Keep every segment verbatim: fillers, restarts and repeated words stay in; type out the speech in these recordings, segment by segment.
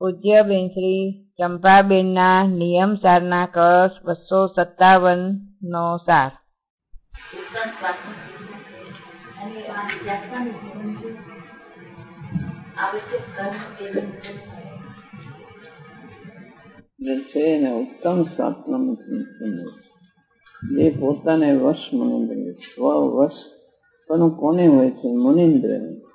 પૂજ્યબેન શ્રી ચંપાબેનના નિયમ સારના કળશ બસો સત્તાવન નો સાર. છે એને ઉત્તમ સ્વાત્માનું ચિંતન જે પોતાને વશ મુનિન્દ્ર સ્વ વશ પણ કોને હોય છે? મુનિન્દ્ર.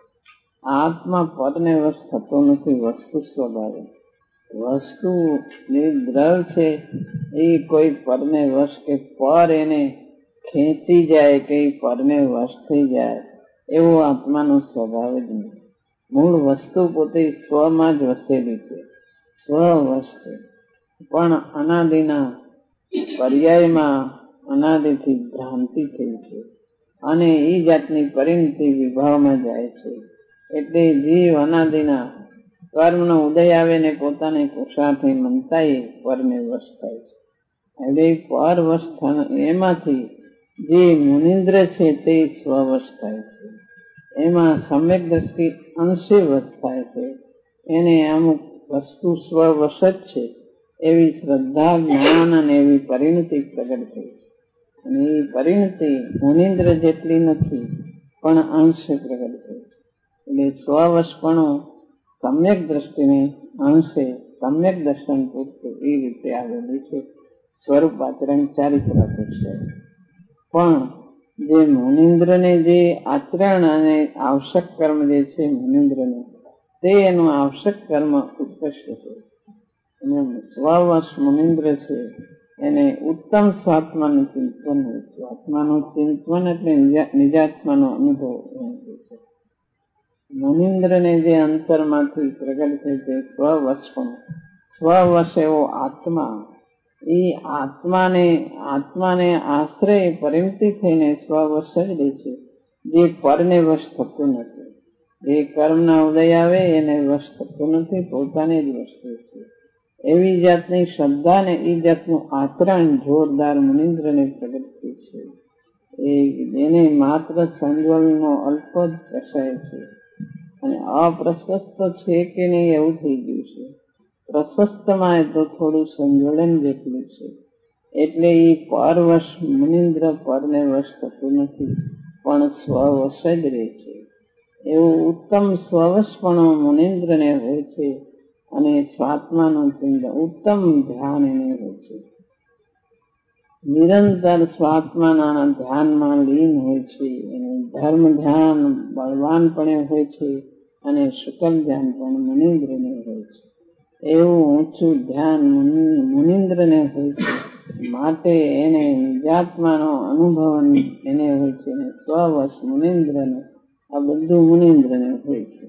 આત્મા પરને વશ થતો નથી વસ્તુ સ્વભાવે. વસ્તુ જે દ્રવ છે એ કોઈ પરને વશ કે પર એને ખેંચી જાય કે પરને વશ થઈ જાય એવો આત્માનો સ્વભાવ જ નથી. મૂળ વસ્તુ પોતે સ્વમાં જ વસેલી છે, સ્વવશ છે. પણ અનાદિના પર્યાયમાં અનાદિથી ભ્રાંતિ થઈ છે અને એ જાતની પરિણતિ વિભાવમાં જાય છે. એટલે જીવ અનાદિના કર્મનો ઉદય આવે ને પોતાને કુશાથી મનતાએ પરને વશ થાય છે. એટલે પર વશ એમાંથી જે મુનિન્દ્ર છે તે સ્વવશ થાય છે. એમાં સમ્યક દ્રષ્ટિ અંશે વશ થાય છે. એને અમુક વસ્તુ સ્વવશ જ છે એવી શ્રદ્ધા, જ્ઞાન અને એવી પરિણતિ પ્રગટ થઈ છે. અને એ પરિણતિ મુનિન્દ્ર જેટલી નથી પણ અંશે પ્રગટ થઈ છે. એટલે સ્વવશપણું સમ્યક દ્રષ્ટિને અંશે સમ્યક દર્શન પૂરતું એ રીતે આવેલી છે. સ્વરૂપ આચરણ ચારિત્ર અપેક્ષા. પણ જે મુનિન્દ્રને જે આચરણ અને આવશ્યક કર્મ જે છે મુનિન્દ્રને તે એનું આવશ્યક કર્મ ઉત્કૃષ્ટ છે. અને સ્વવશ મુનિન્દ્ર છે એને ઉત્તમ સ્વાત્માનું ચિંતન હોય છે. આત્માનું ચિંતન એટલે નિજાત્માનો અનુભવ છે. મુનિન્દ્રને જે અંતરમાંથી પ્રગટ થઈ છે સ્વવશ પણ સ્વવશ એવો આત્મા એ આત્માને આત્માને આશ્રય પરિણતિ થઈને સ્વવશ જ રહે છે. જે પરને વશ થતું નથી. જે કર્મના ઉદય આવે એને વશ થતું નથી, પોતાને જ વશ થાય છે. એવી જાતની શ્રદ્ધા ને એ જાતનું આચરણ જોરદાર મુનિન્દ્રને પ્રગટ થઈ છે. એ એને માત્ર સંજોલનો અલ્પ જ કસાય છે અને અપ્રશસ્ત છે કે નહીં એવું થઈ ગયું છે. પ્રશસ્તમાં તો થોડું સંજોલન જેટલું છે. એટલે એ પરવશ મુનિન્દ્ર પરને વશ થતું નથી પણ સ્વવશ જ રહે છે. એવું ઉત્તમ સ્વવશપણું મુનિન્દ્રને હોય છે અને સ્વાત્માનું ચિંતન ઉત્તમ ધ્યાન એને હોય છે. નિરંતર સ્વાત્માના ધ્યાનમાં લીન હોય છે. એને ધર્મ ધ્યાન બળવાનપણે હોય છે અને શુકલ ધ્યાન પણ મુનિન્દ્રને હોય છે. એવું ઊંચું ધ્યાન મુનિન્દ્રને હોય છે. માટે એને નિજાત્માનો અનુભવ એને હોય છે. સ્વવશ મુનિન્દ્રને આ બધું મુનિન્દ્રને હોય છે.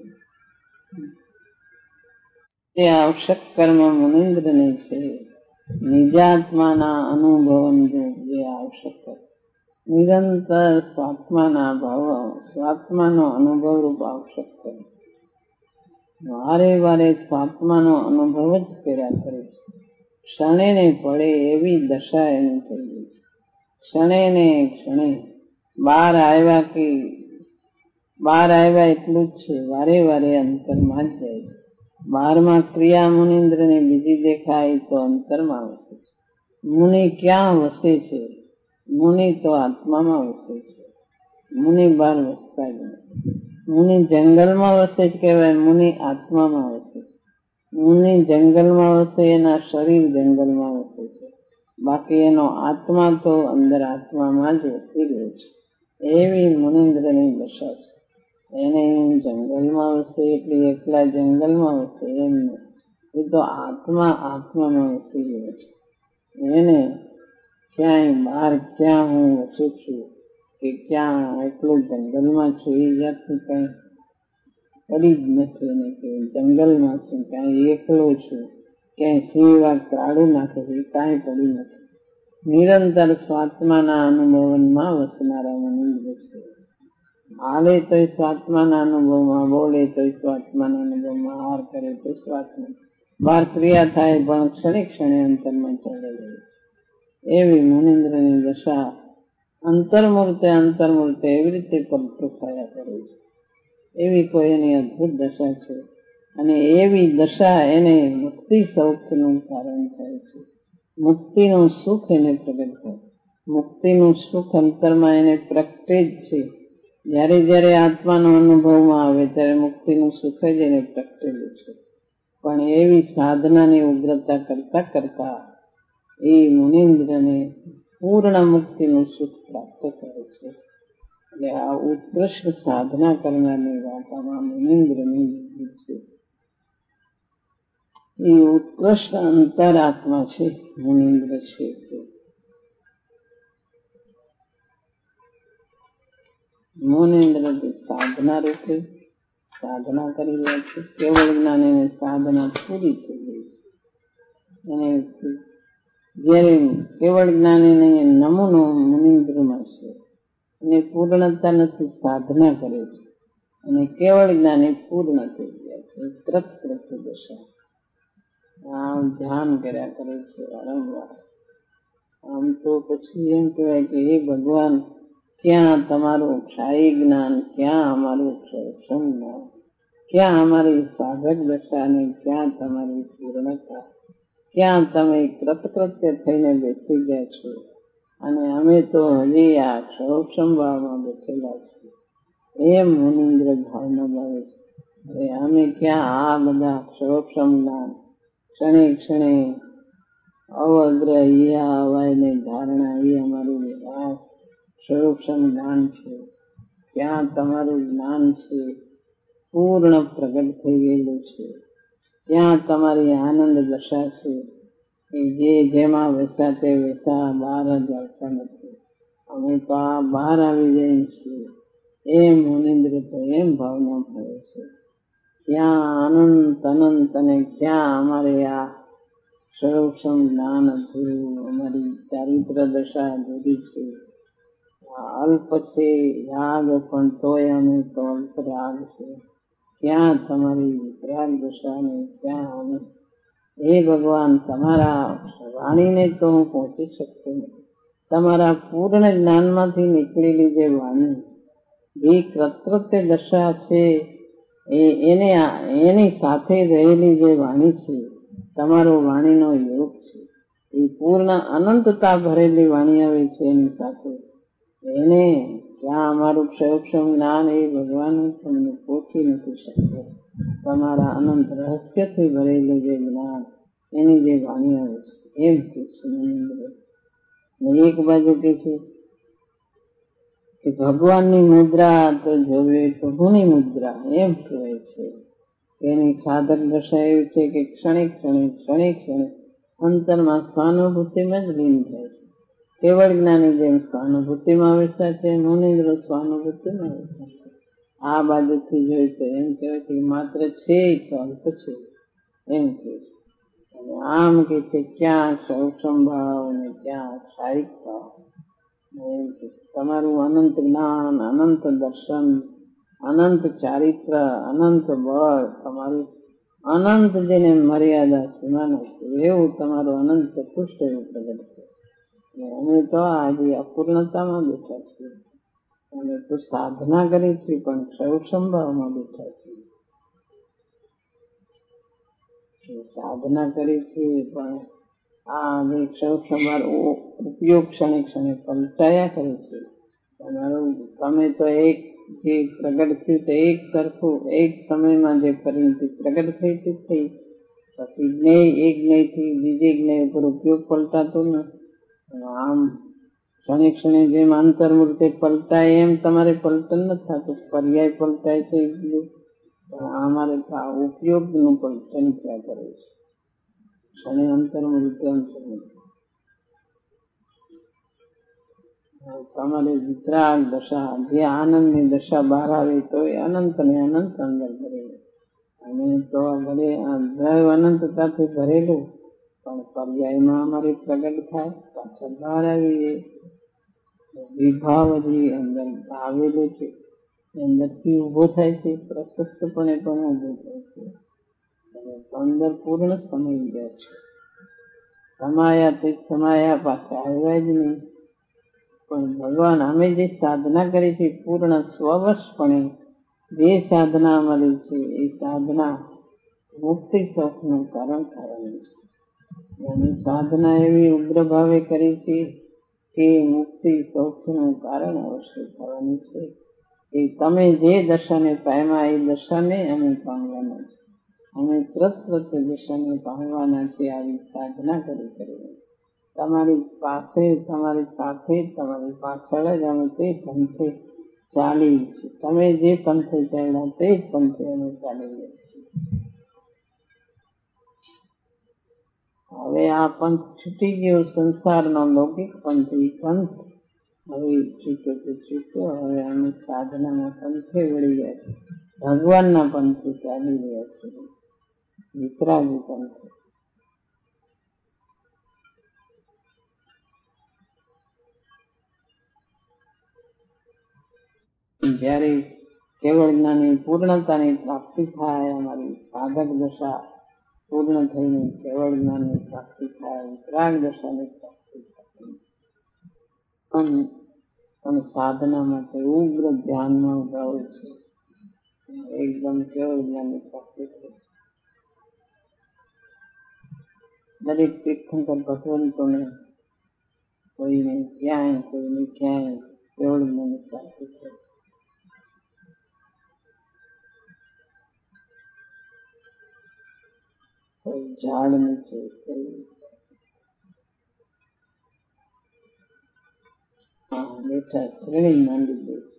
તે આવશ્યક કર્મ મુનિન્દ્રને છે. નિજાત્માના અનુભવન જે આવશ્યક નિરંતર સ્વાત્માના ભાવ સ્વાત્માનો અનુભવ રૂપ આવશ્યક કર્મ વારે વારે સ્વાત્માનો અનુભવ જ કર્યા કરે છે. ક્ષણે ને પડે એવી દશા એની થઈ ગઈ છે. ક્ષણે ને ક્ષણે બહાર આવ્યા કે બહાર આવ્યા એટલું જ છે. વારે વારે અંતરમાં જ જાય છે. બહારમાં ક્રિયા મુનિન્દ્રને બીજી દેખાય તો અંતરમાં વસે છે. મુનિ ક્યાં વસે છે? મુનિ તો આત્મામાં વસે છે. મુનિ બહાર વસતા જ નથી. મુનિ જંગલમાં વસે જ કહેવાય, મુનિ આત્મામાં વસે છે. મુનિ જંગલમાં વસે એના શરીર જંગલમાં વસે છે, બાકી એનો આત્મા તો અંદર આત્મામાં જ વસી રહ્યો છે. એવી મુનિન્દ્રની દશા છે. એને જંગલમાં વસે એટલે એકલા જંગલમાં વસે એમ નહીં. એ તો આત્મા આત્મામાં વસી ગયો છે. એને ક્યાંય બહાર ક્યાં હું વસું છું કે ક્યાં એટલું જંગલમાં છું એ જાતનું કઈ પડી જ નથી. એને કે જંગલમાં છું, ક્યાંય એકલો છું, ક્યાંય સિંહ વાઘ ત્રાડું નાખે છે એ કાંઈ પડી નથી. નિરંતર સ્વાત્માના અનુભવનમાં વસનારા મુનિન્દ્ર છે. હાલે તો સ્વાત્માના અનુભવમાં, બોલે તો સ્વાત્માના અનુભવમાં, હાર કરે તો સ્વાત્મા, બહાર ક્રિયા થાય પણ ક્ષણે ક્ષણે અંતરમાં ચાલી રહે છે. એવી મુનિન્દ્રની દશા અંતર્મૂર્તે અંતર્મૂર્તે એવી રીતે પલટું થયા કરે છે. એવી કોઈ એની અદભુત દશા છે. અને એવી દશા એને મુક્તિ સૌખ્યનું કારણ થાય છે. મુક્તિનું સુખ એને પ્રગટ થાય. મુક્તિનું સુખ અંતરમાં એને પ્રગટે જ છે. જ્યારે જ્યારે આત્માનો અનુભવમાં આવે ત્યારે મુક્તિનું સુખ જ એને પ્રગટેલું છે. પણ એવી સાધનાની ઉગ્રતા કરતા કરતા એ મુનિન્દ્રને પૂર્ણ મુક્તિનું સુખ પ્રાપ્ત થાય છે. એટલે આ ઉત્કૃષ્ટ સાધના કરનારની વાર્તામાં મુનિન્દ્રની છે. એ ઉત્કૃષ્ટ અંતરાત્મા છે, મુનિન્દ્ર છે. મુનિન્દ્ર સાધના રૂપે સાધના કરી રહ્યા છે. કેવળ જ્ઞાન એને સાધના પૂરી થઈ ગઈ. એને જયારે કેવળ જ્ઞાન એને નમૂનો મુનિન્દ્રમાં છે. એને પૂર્ણતા નથી, સાધના કરે છે. અને કેવળ જ્ઞાન એ પૂર્ણ થઈ ગયા છે. તરત તરત દશા આમ ધ્યાન કર્યા કરે છે વારંવાર. આમ તો પછી એમ કહેવાય કે હે ભગવાન, ક્યાં તમારું ક્ષાયી જ્ઞાન, ક્યાં અમારું ક્ષરક્ષમ જ્ઞાન, ક્યાં અમારી સાધક દશા અને ક્યાં તમારી પૂર્ણતા, ક્યાં તમે કૃતકૃત્ય થઈને બેસી ગયા છો અને અમે તો હજી આ ક્ષરક્ષમ ભાવમાં બેઠેલા છીએ. એમ મુનિન્દ્ર ભાવના ભાવે છે. અરે અમે ક્યાં આ બધા ક્ષરક્ષમ જ્ઞાન ક્ષણે ક્ષણે અવગ્ર ઈયા અવાયને ધારણા એ અમારું આ ક્ષરક્ષમ જ્ઞાન છે. ક્યાં તમારું જ્ઞાન છે પૂર્ણ પ્રગટ થઈ ગયેલું છે. ત્યાં તમારી આનંદ દશા છે કે જે જેમાં વેસા તે વેસા બહાર જ આવતા નથી. અમે તો આ બહાર આવી જઈએ છીએ. એમ મુનિન્દ્ર તો એમ ભાવના મળે છે. ક્યાં અનંત અનંત અને ક્યાં અમારે આ સર્વક્ષમ જ્ઞાન અધૂરું, અમારી ચારિત્ર દશા અધૂરી છે. અલ્પ છે રાગ, પણ તોય અમે તો અલ્પ રાગ છે. ક્યાં તમારી વિતરાગ દશા ને ક્યાં અમે. હે ભગવાન, તમારા વાણીને તો હું પહોંચી શકતો નથી. તમારા પૂર્ણ જ્ઞાનમાંથી નીકળેલી જે વાણી, જે કૃતકૃત્ય દશા છે, એ એને એની સાથે રહેલી જે વાણી છે, તમારો વાણીનો યોગ છે. એ પૂર્ણ અનંતતા ભરેલી વાણી આવે છે એની સાથે. એને ક્યાં અમારું ક્ષયક્ષમ જ્ઞાન એ ભગવાન તમને પહોંચી નથી શકતો. તમારા અનંત રહસ્યથી ભરેલું જે જ્ઞાન, એની જે વાણી આવે છે, એમ કે છે મુનિન્દ્ર. એક બાજુ કે છે કે ભગવાનની મુદ્રા તો જોવે તો ગુની મુદ્રા, એમ કહેવાય છે. એની સાધક દશા એવી છે કે ક્ષણે ક્ષણે ક્ષણે ક્ષણે અંતરમાં સ્વાનુભૂતિમાં જ લીન થાય છે. કેવળ જ્ઞાની જેમ સ્વાનુભૂતિમાં બેસા છે, મુનિન્દ્ર સ્વાનુભૂતિમાં બેસા છે. આ બાજુથી જોઈ તો એમ કહેવાય છે માત્ર છે તો અલ્પ છે, એમ કહે છે. અને આમ કે છે ક્યાં સૌક્ષમ ભાવ અને ક્યાં ક્ષાયિક ભાવ. એમ કે તમારું અનંત જ્ઞાન, અનંત દર્શન, અનંત ચારિત્ર, અનંત બળ, તમારું અનંત જેને મર્યાદા સીમા નથી, એવું તમારું અનંત ચતુષ્ટ એવું પ્રગટ છે. અમે તો આજે અપૂર્ણતામાં બેઠા છીએ. અમે તો સાધના કરી છે પણ સૌક્ષમ ભાવમાં બેઠા છીએ. સાધના કરી છે પણ આ જે સૌક્ષમ ઉપયોગ ક્ષણે ક્ષણે પલટાયા કરે છે. તમારું તમે તો એક જે પ્રગટ થયું તે એક સરખું એક સમયમાં જે પરિણતિ પ્રગટ થઈ તે થઈ. પછી જ્ઞેય એક જ્ઞેયથી બીજે જ્ઞેય ઉપર ઉપયોગ પલટાતો નથી. આમ ક્ષણે ક્ષણે જેમ અંતર્મૂર્તે પલટાય એમ તમારે પલટન નથી થતું. પર્યાય પલટાય છે એટલું, પણ અમારે ઉપયોગનું પલટન થયા કરે છે. ક્ષણે અંતર્મૂર્તે અંતર્મૂર્તે તમારે વિતરાગ દશા, જે આનંદની દશા બહાર આવે તો એ અનંત ને અનંત અંદર ભરેલું. અને તો ભલે દ્રવ અનંતતાથી ભરેલું, પણ પર્યાયમાં અમારી પ્રગટ થાય, પાછળ બહાર આવી વિભાવ હજી અંદર આવેલો છે, અંદરથી ઉભો થાય છે, પ્રશસ્તપણે પણ ઉભો થાય છે. અને અંદર પૂર્ણ સમય ગયા છે. સમાયા તે સમાયા પાછા આવ્યા જ નહીં. પણ ભગવાન અમે જે સાધના કરી છે પૂર્ણ સ્વવશપણે જે સાધના અમારી છે એ સાધના મુક્તિ સુખનું કારણ થવાનું છે. એની સાધના એવી ઉગ્ર ભાવે કરી છે કે મુક્તિ સુખનું કારણ અવશ્ય થવાનું છે. એ તમે જે દશાને પામ્યા એ દશાને અમે પામવાના છે. અમે તરત દશાને પામવાના છે. આવી સાધના કરી કરીને તમારી પાસે, તમારી સાથે, તમારી પાછળ જ અમે તે પંથે ચાલી છે. તમે જે પંથે ચાલ્યા તે જ પંથે અમે ચાલી રહ્યા છીએ. હવે આ પંથ છૂટી ગયો, સંસારનો લૌકિક પંથ. એ પંથ હવે છૂટ્યો તો છૂટ્યો. હવે અમે સાધનાના પંથે વળી ગયા છે. ભગવાનના પંથે ચાલી રહ્યા છે. વિતરાગી પંથે. જયારે કેવળ જ્ઞાની પૂર્ણતાની પ્રાપ્તિ થાય, અમારી સાધક દશા પૂર્ણ થઈને કેવળ જ્ઞાનની પ્રાપ્તિ થાય, વિતરાગ દશાની પ્રાપ્તિ થાય, અને સાધના માટે ઉગ્ર ધ્યાનમાં ઉભા હોય છે. એકદમ કેવળ જ્ઞાનની પ્રાપ્તિ થાય છે. દરેક તીર્થંકર ભગવંતોને કોઈને ક્યાંય કોઈને ક્યાંય કેવળ જ્ઞાનની પ્રાપ્તિ થાય. કોઈ ઝાડ નીચે, કોઈ બેઠા શ્રેણી માંડી દે છે.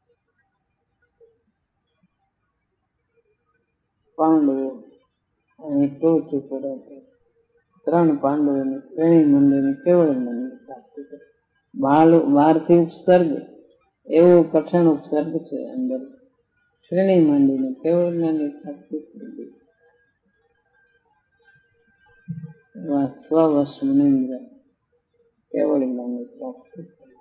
પાંડવો અને ટોચ ઉપર હતા. ત્રણ પાંડવોની શ્રેણી મંડીને કેવળ જ્ઞાનની પ્રાપ્તિ કરી. બહારથી ઉપસર્ગ એવો કઠણ ઉપસર્ગ છે, અંદર શ્રેણી માંડીને કેવળ જ્ઞાનની પ્રાપ્તિ કરી. સ્વવશ મુનિન્દ્ર કેવળ જ્ઞાનની પ્રાપ્તિ કરી.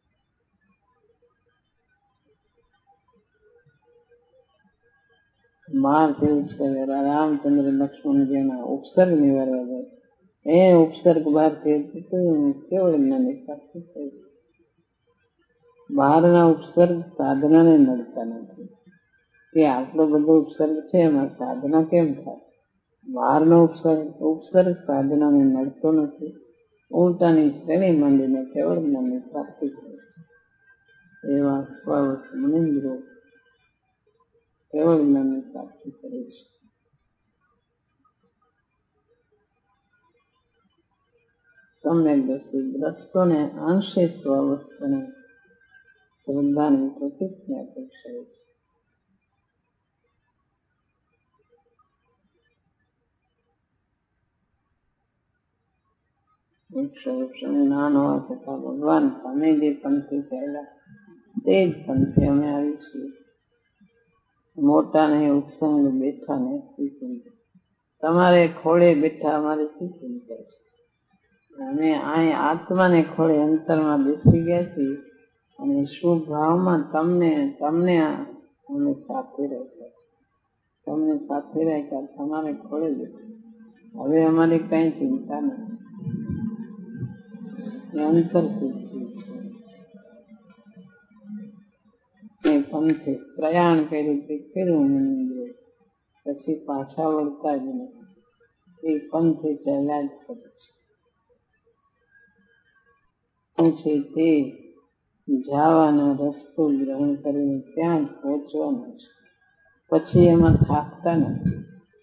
બહારથી ઉપસર્ગ રામચંદ્ર લક્ષ્મણ જેના ઉપસર્ગ નિવારવા જાય એ ઉપસર્ગ બહારથી કેવળ જ્ઞાનની પ્રાપ્તિ થઈ. બહારના ઉપસર્ગ સાધનાને નડતા નથી કે આટલો બધો ઉપસર્ગ છે, એમાં સાધના કેમ થાય? બહારનો ઉપસર્ગ ઉપસર્ગ સાધનાને નડતો નથી. ઉલટાની શ્રેણી માંડીને કેવળ જ્ઞાનની પ્રાપ્તિ થઈ. એવા સ્વવશ મુનિન્દ્રો કેવળ જ્ઞાનની પ્રાપ્તિ કરે છે. સમ્યક દ્રષ્ટિ દ્રષ્ટોને અંશે સ્વવસ્તને શ્રદ્ધાની પ્રતિજ્ઞા અપેક્ષા છે. નાનો હોવા છતાં ભગવાન તમે જે પંથે ચાલ્યા તે જ પંથે અમે આવી છીએ. મોટા ને ઉત્સંગ બેઠા ને શું ચિંતા? તમારે ખોળે બેઠા અમારે શું ચિંતા છે? અમે અહીં આત્માને ખોળે અંતરમાં બેસી ગયા છીએ અને શુભ ભાવમાં તમને તમને અમે સાથે રાખ્યા, તમને સાથે રાખ્યા, તમારે ખોળે બેઠા. હવે અમારી કઈ ચિંતા નથી. અંતર છે પંથે પ્રયાણ કર્યું તે કર્યું મુનિન્દ્રો, પછી પાછા વળતા જ નથી. એ પંથે ચાલ્યા જ કરે છે. તે જવાનો રસ્તો ગ્રહણ કરીને ત્યાં જ પહોંચવાનો છે. પછી એમાં થાકતા નથી.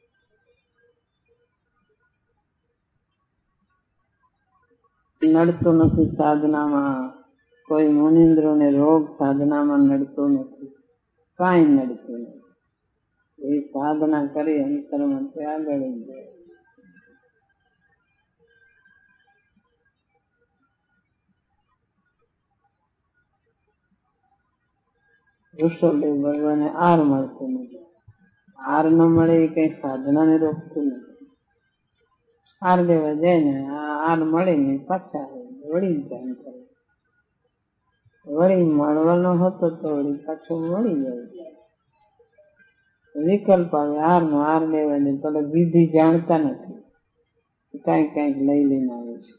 નડતો નથી સાધનામાં. કોઈ મુનિન્દ્રોને રોગ સાધનામાં નડતો નથી, કાંઈ નડતું નથી. એ સાધના કરી અંતરમાં તે આગળ જાય. ઋષભદેવ ભગવાને આર મળતો નથી. આર ન મળે એ કઈ સાધનાને રોકતું નથી. આર લેવા જાય ને આર મળે ને પાછા વળી ધ્યાન કરે. વળી મળવાનો હતો તો વળી પાછો મળી જાય. વિકલ્પ આવે આર નો, આર લેવા દે. તો વિધિ જાણતા નથી, કઈક કઈક લઈ લઈને આવે છે.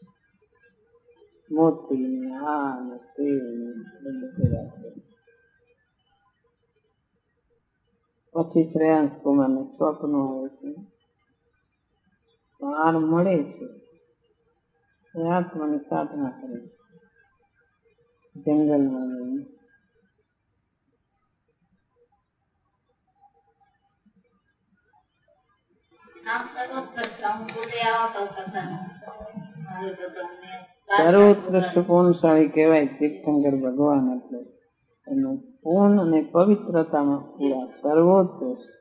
મોતી ને આ ને તે રાખે. પછી શ્રેયાંશ કુમાર ને સ્વપ્ન આવે છે પાર મળે છે એ આત્માની સાધના કરે છે જંગલમાં. સર્વોત્કૃષ્ટ પૂર્ણશાળી કહેવાય તીર્થંકર ભગવાન. એટલે એનું પૂર્ણ અને પવિત્રતામાં પૂરા સર્વોત્કૃષ્ટ.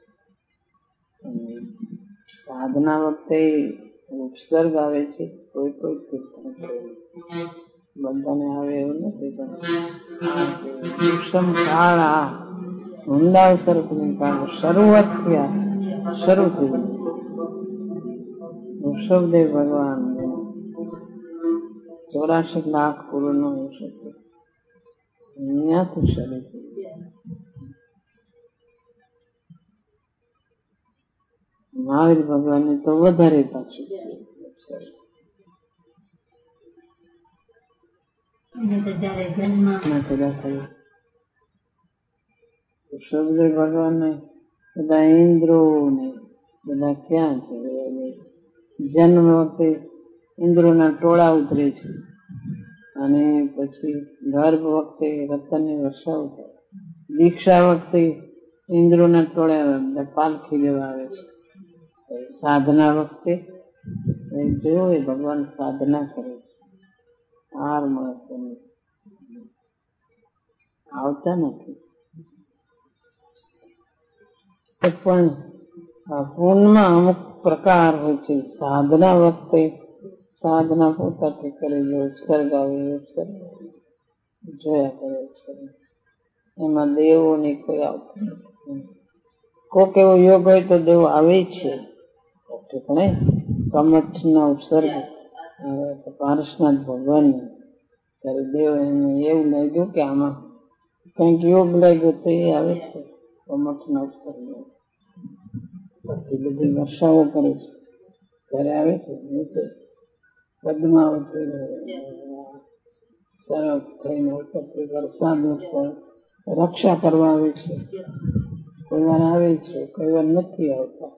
સાધના વખતે ઉપસર્ગ આવે છે, કોઈ કોઈ તીર્થંકર બધાને આવે એવું નથી, પણ કાળ આ ઊંડાવસર કાળ શરૂઆત થયા શરૂ થયું. ઋષભદેવ ભગવાન ચોરાશી લાખ પૂર્ણ અહીંયાથી શરૂ થયું. મહાવીર ભગવાન ને તો વધારે પાછું ઋષભદેવ ભગવાન ને બધા ઇન્દ્રો ને બધા ક્યાં છે? જન્મ વખતે ઇન્દ્રોના ટોળા ઉતરે છે અને પછી ગર્ભ વખતે રતનની વર્ષાઓ થાય. દીક્ષા વખતે ઇન્દ્રોના ટોળા પાલખી લેવા આવે છે. સાધના વખતે જોયું એ ભગવાન સાધના કરે છે. હાર મળે આવતા નથી. પણ પૂર્ણમાં અમુક પ્રકાર હોય છે. સાધના વખતે સાધના પોતાથી કરેલી ઉપસર્ગ આવે ઉપસર્ગ જોયા કરે ઉપસર્ગ. એમાં દેવો ની કોઈ આવતું નથી. કોક એવો યોગ હોય તો દેવો આવે છે. પણ કમઠ નો ઉપસર્ગ પારસનાથ ભગવાન ત્યારે દેવ એને એવું લાગ્યું કે આમાં કઈક યોગ લાગ્યો તો એ આવે છે. કમઠ નો ઉપસર્ગ પછી બધી વર્ષાઓ કરે છે ત્યારે આવે છે. નીચે પદ્માવતી સરસ થઈને વરસાદ રક્ષા કરવા આવે છે. કોઈ વાર આવે છે, કોઈ વાર નથી આવતા.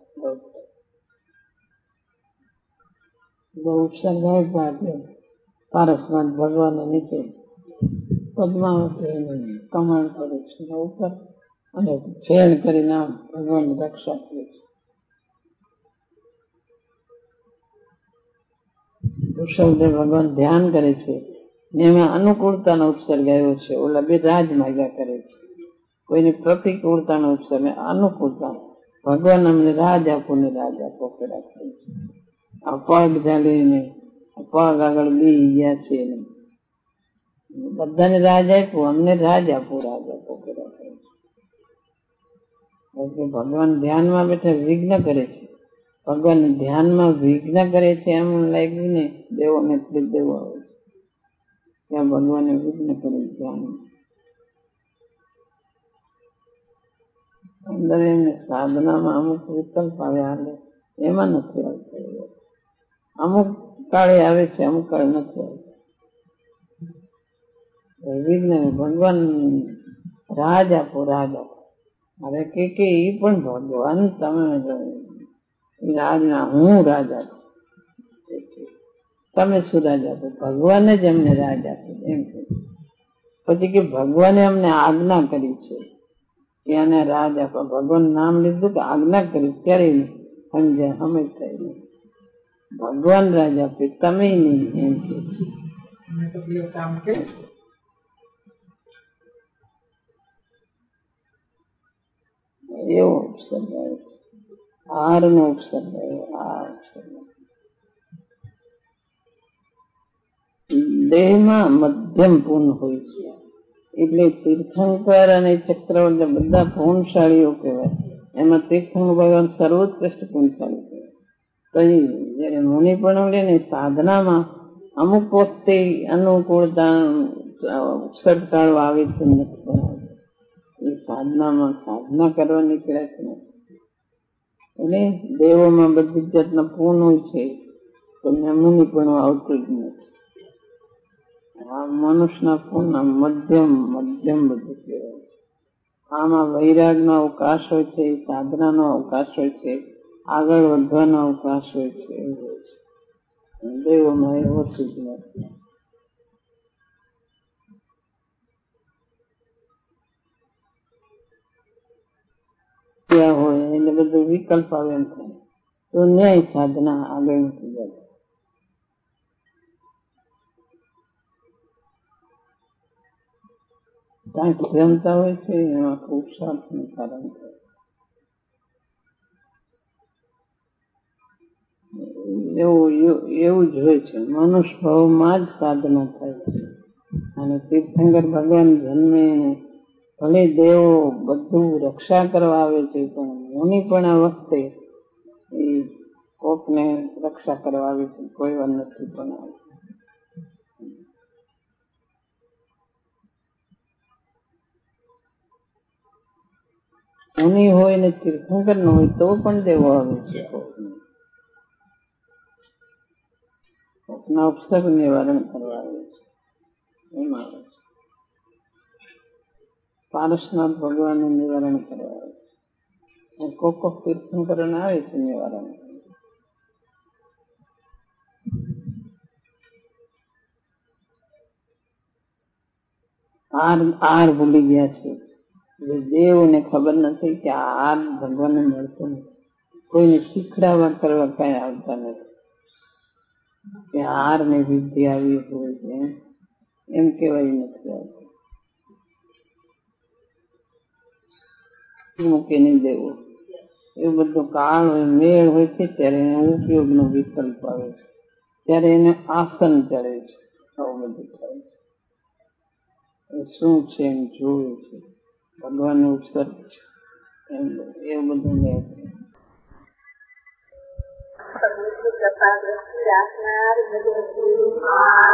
બહુ ઉપસર્ગ આવે પારસનાથ ભગવાન નીચે પદ્માવતી કમળ કરે છે ઉપર અને ફેર કરીને ભગવાન રક્ષા કરે છે. ઋષભદેવ ભગવાન ધ્યાન કરે છે ને એમાં અનુકૂળતાનો ઉપસર્ગ આવ્યો છે. ઓલા બે રાજ માગ્યા કરે છે. કોઈની પ્રતિકૂળતાનો ઉપસર્ગ અનુકૂળતા. ભગવાન અમને રાજ આપો ને રાજ આપો કે રાખે છે. આ પગ ચાલીને પગ આગળ બી ગયા છે. બધાને રાજ આપ્યું, અમને રાજ આપો રાજ આપો કે રાખે છે. ભગવાન ધ્યાનમાં બેઠા વિઘ્ન કરે છે. ભગવાન ધ્યાનમાં વિઘ્ન કરે છે એમ લાગ્યું ને દેવો ને દેવો આવે છે ત્યાં ભગવાને વિઘ્ન કરે ધ્યાન અંદર. એમને સાધનામાં અમુક વિકલ્પ આવ્યા એમાં નથી આવતા. અમુક કાળે આવે છે, અમુક કાળે નથી આવતા. વિઘ્ન ભગવાન રાજ આપો રાજ આપો. હવે કે એ પણ ભગવાન તમે રાજના હું રાજા છું, તમે શું રાજા આપો? ભગવાને જ અમને રાજ આપ્યું એમ કે પછી કે ભગવાને અમને આજ્ઞા કરી છે કે આને રાજ આપવા. ભગવાન નામ લીધું કે આજ્ઞા કરી ત્યારે સમજ્યા સમજતા નહીં. ભગવાન રાજ આપે તમે નહીં એમ કે એવો ઉપસર્ગ આવે છે. હાર નો ઉપસર્ગ આવ્યો. આ ઉપસર્ગ દેહમાં મધ્યમ પૂર્ણ હોય છે. એટલે તીર્થંકર અને ચક્રવર્તી બધા પૂર્ણશાળીઓ કહેવાય. એમાં તીર્થંકર ભગવાન સર્વોત્કૃષ્ટ પૂર્ણશાળી કહેવાય. તો જયારે મુનિ પણ લે ને સાધનામાં અમુક વખતે અનુકૂળતા ઉપસર્ગ ટાળો આવે છે. એ સાધનામાં સાધના કરવા નીકળ્યા છે અને દેવોમાં બધી જાતના પૂર્ણ હોય છે તો મુનિ પણ આવતું જ નથી. આ મનુષ્યના પૂર્ણ મધ્યમ મધ્યમ બધું કહેવાય. આમાં વૈરાગનો અવકાશ હોય છે, સાધનાનો અવકાશ હોય છે, આગળ વધવાનો અવકાશ હોય છે એવું હોય છે. દેવોમાં એ હોતું જ નથી. ત્યાં હોય એટલે બધું વિકલ્પ આવે એમ થાય તો ન્યાય સાધના આગળ નથી જતી. કાંઈક જમતા હોય છે એમાં ખૂબ સ્વાર્થનું કારણ થાય. એવું એવું જ હોય છે. મનુષ્ય ભાવમાં જ સાધના થાય છે. અને તીર્થંકર ભગવાન જન્મે ભલે દેવો બધું રક્ષા કરવા આવે છે પણ મુનિ પણ આ વખતે એ કોકને રક્ષા કરવા આવે છે, કોઈ વાર નથી પણ આવે. મુનિ હોય ને તીર્થંકર ન હોય તો પણ દેવો આવે છે. કોકના ઉપસર્ગ નિવારણ કરવા આવે છે એમ આવે છે. પારસનાથ ભગવાનનું નિવારણ કરવા આવે છે. કોક કોક તીર્થંકર આવે છે નિવારણ. આર આર ભૂલી ગયા છે. દેવોને ખબર નથી કે આ આર ભગવાનને મળતો નથી. કોઈને શીખડાવવા કરવા કઈ આવતા નથી કે આર ને વિધિ આવી હોય છે એમ કેવાય નથી આવતું. મૂકી નહીં દેવો એવું બધું કાળ હોય, મેળ હોય છે ત્યારે એને ઉપયોગનો વિકલ્પ આવે છે, ત્યારે એને આસન ચડે છે. આવું બધું થાય છે. શું છે એમ જોવે છે, ભગવાનનો ઉપસર્ગ છે એમ એવું બધું લે છે. Permisi kepada siapa